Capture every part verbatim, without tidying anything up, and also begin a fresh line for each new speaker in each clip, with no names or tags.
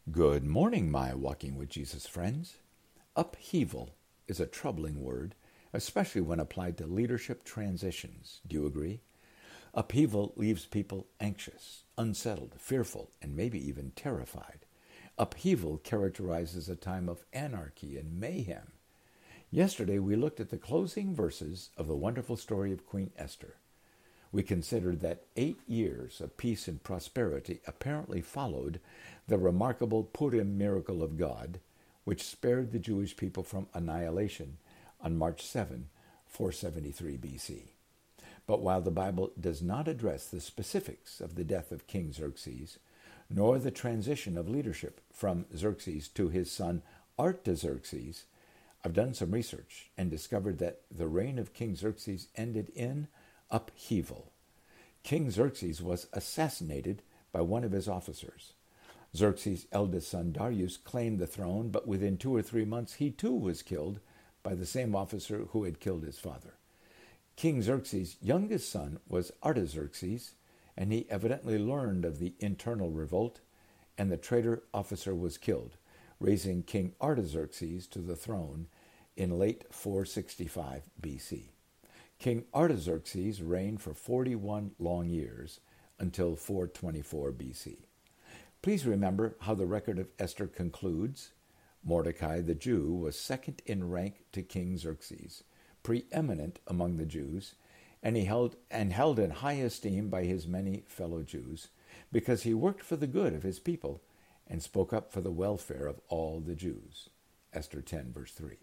Good morning, my Walking with Jesus friends. Upheaval is a troubling word, especially when applied to leadership transitions. Do you agree? Upheaval leaves people anxious, unsettled, fearful, and maybe even terrified. Upheaval characterizes a time of anarchy and mayhem. Yesterday, we looked at the closing verses of the wonderful story of Queen Esther. We considered that eight years of peace and prosperity apparently followed the remarkable Purim miracle of God, which spared the Jewish people from annihilation on March seventh, four seventy-three B C. But while the Bible does not address the specifics of the death of King Xerxes, nor the transition of leadership from Xerxes to his son Artaxerxes, I've done some research and discovered that the reign of King Xerxes ended in upheaval. King Xerxes was assassinated by one of his officers. Xerxes' eldest son Darius claimed the throne, but within two or three months he too was killed by the same officer who had killed his father. King Xerxes' youngest son was Artaxerxes, and he evidently learned of the internal revolt, and the traitor officer was killed, raising King Artaxerxes to the throne in late four sixty-five B C. King Artaxerxes reigned for forty-one long years until four twenty-four B C. Please remember how the record of Esther concludes. Mordecai the Jew was second in rank to King Xerxes, preeminent among the Jews, and he held and held in high esteem by his many fellow Jews, because he worked for the good of his people and spoke up for the welfare of all the Jews. Esther ten, verse three.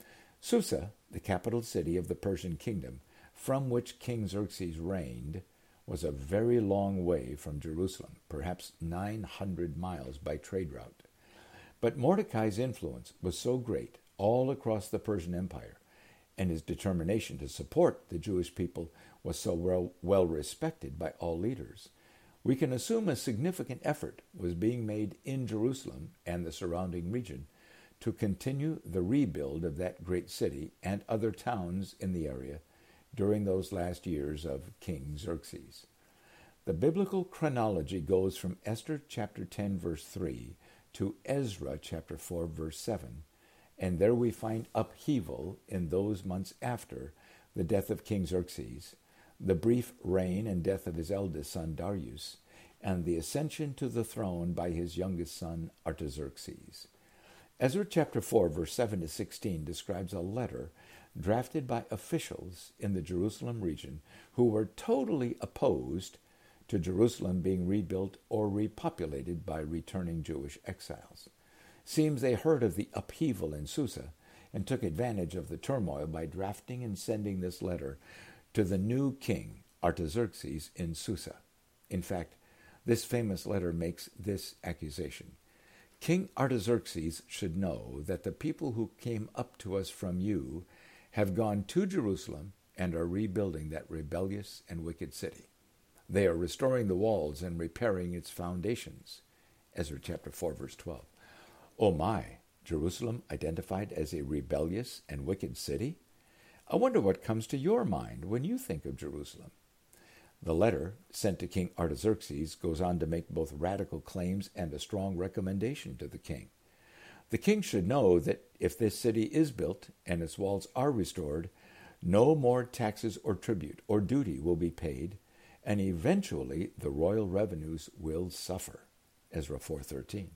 Susa, the capital city of the Persian kingdom, from which King Xerxes reigned, was a very long way from Jerusalem, perhaps nine hundred miles by trade route. But Mordecai's influence was so great all across the Persian Empire, and his determination to support the Jewish people was so well, well respected by all leaders, we can assume a significant effort was being made in Jerusalem and the surrounding region to continue the rebuild of that great city and other towns in the area during those last years of King Xerxes. The biblical chronology goes from Esther chapter ten, verse three, to Ezra chapter four, verse seven, and there we find upheaval in those months after the death of King Xerxes, the brief reign and death of his eldest son Darius, and the ascension to the throne by his youngest son Artaxerxes. Ezra chapter four, verse seven to sixteen describes a letter drafted by officials in the Jerusalem region who were totally opposed to Jerusalem being rebuilt or repopulated by returning Jewish exiles. Seems they heard of the upheaval in Susa and took advantage of the turmoil by drafting and sending this letter to the new king, Artaxerxes, in Susa. In fact, this famous letter makes this accusation: King Artaxerxes should know that the people who came up to us from you have gone to Jerusalem and are rebuilding that rebellious and wicked city. They are restoring the walls and repairing its foundations. Ezra chapter four, verse twelve. Oh my, Jerusalem identified as a rebellious and wicked city? I wonder what comes to your mind when you think of Jerusalem. The letter sent to King Artaxerxes goes on to make both radical claims and a strong recommendation to the king. The king should know that if this city is built and its walls are restored, no more taxes or tribute or duty will be paid, and eventually the royal revenues will suffer. Ezra four thirteen.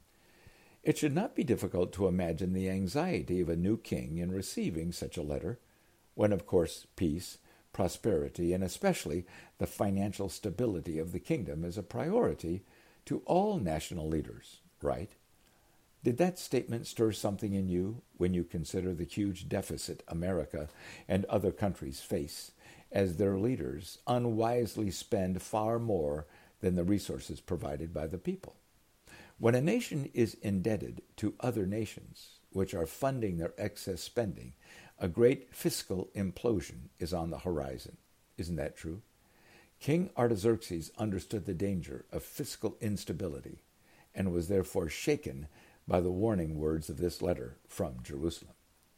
It should not be difficult to imagine the anxiety of a new king in receiving such a letter, when, of course, peace, prosperity, and especially the financial stability of the kingdom is a priority to all national leaders, right? Did that statement stir something in you when you consider the huge deficit America and other countries face as their leaders unwisely spend far more than the resources provided by the people? When a nation is indebted to other nations, which are funding their excess spending, a great fiscal implosion is on the horizon. Isn't that true? King Artaxerxes understood the danger of fiscal instability and was therefore shaken by the warning words of this letter from Jerusalem.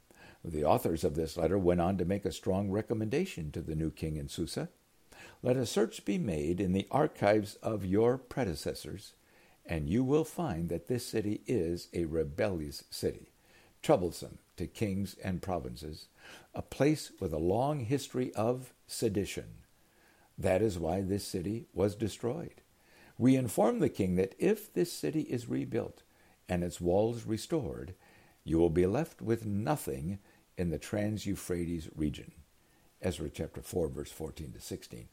The authors of this letter went on to make a strong recommendation to the new king in Susa. Let a search be made in the archives of your predecessors and you will find that this city is a rebellious city, troublesome to kings and provinces, a place with a long history of sedition. That is why this city was destroyed. We inform the king that if this city is rebuilt and its walls restored, you will be left with nothing in the Trans-Euphrates region. Ezra chapter four, verse fourteen to sixteen.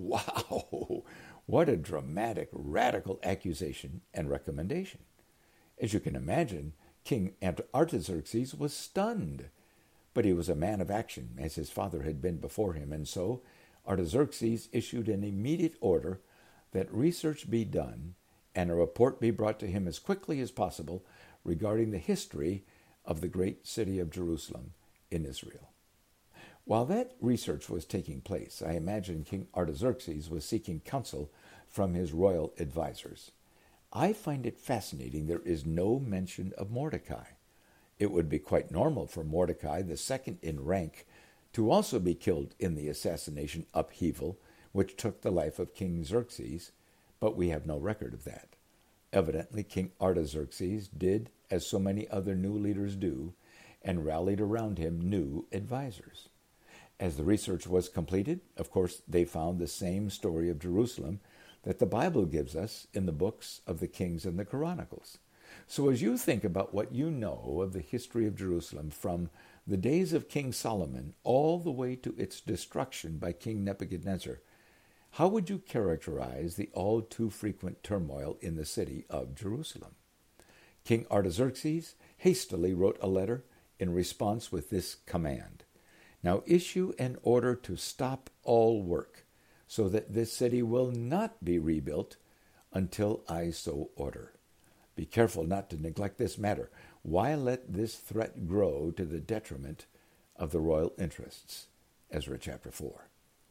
Wow! What a dramatic, radical accusation and recommendation. As you can imagine, King Artaxerxes was stunned. But he was a man of action, as his father had been before him, and so Artaxerxes issued an immediate order that research be done and a report be brought to him as quickly as possible regarding the history of the great city of Jerusalem in Israel. While that research was taking place, I imagine King Artaxerxes was seeking counsel from his royal advisors. I find it fascinating there is no mention of Mordecai. It would be quite normal for Mordecai, the second in rank, to also be killed in the assassination upheaval which took the life of King Xerxes, but we have no record of that. Evidently, King Artaxerxes did as so many other new leaders do, and rallied around him new advisors. As the research was completed, of course, they found the same story of Jerusalem that the Bible gives us in the books of the Kings and the Chronicles. So as you think about what you know of the history of Jerusalem from the days of King Solomon all the way to its destruction by King Nebuchadnezzar, how would you characterize the all too frequent turmoil in the city of Jerusalem? King Artaxerxes hastily wrote a letter in response with this command: "Now issue an order to stop all work, so that this city will not be rebuilt until I so order. Be careful not to neglect this matter. Why let this threat grow to the detriment of the royal interests?" Ezra chapter four.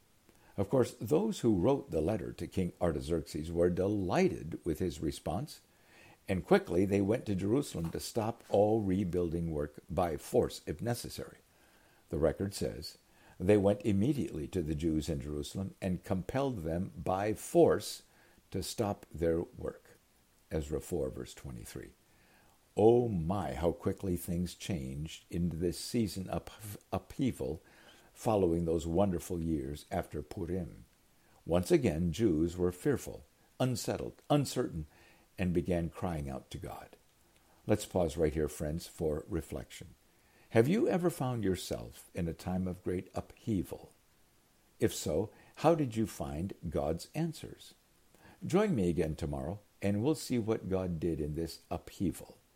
Of course, those who wrote the letter to King Artaxerxes were delighted with his response, and quickly they went to Jerusalem to stop all rebuilding work by force if necessary. The record says, they went immediately to the Jews in Jerusalem and compelled them by force to stop their work. Ezra four, verse twenty-three. Oh my, how quickly things changed in this season of upheaval following those wonderful years after Purim. Once again, Jews were fearful, unsettled, uncertain, and began crying out to God. Let's pause right here, friends, for reflection. Have you ever found yourself in a time of great upheaval? If so, how did you find God's answers? Join me again tomorrow, and we'll see what God did in this upheaval.